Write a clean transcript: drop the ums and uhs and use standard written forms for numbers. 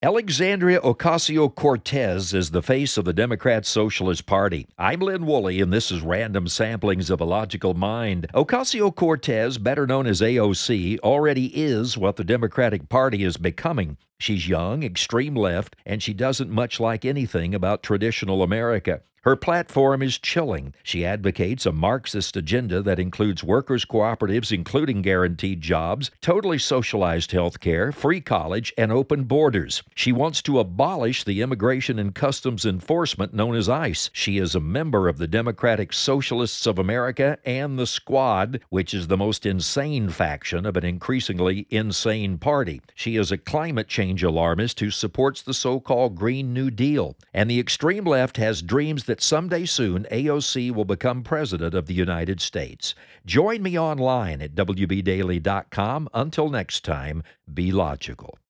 Alexandria Ocasio-Cortez is the face of the Democrat Socialist Party. I'm Lynn Woolley, and this is Random Samplings of a Logical Mind. Ocasio-Cortez, better known as AOC, already is what the Democratic Party is becoming. She's young, extreme left, and she doesn't much like anything about traditional America. Her platform is chilling. She advocates a Marxist agenda that includes workers' cooperatives, including guaranteed jobs, totally socialized health care, free college, and open borders. She wants to abolish the Immigration and Customs Enforcement known as ICE. She is a member of the Democratic Socialists of America and the Squad, which is the most insane faction of an increasingly insane party. She is a climate change alarmist who supports the so-called Green New Deal. And the extreme left has dreams that someday soon AOC will become president of the United States. Join me online at WBDaily.com. Until next time, be logical.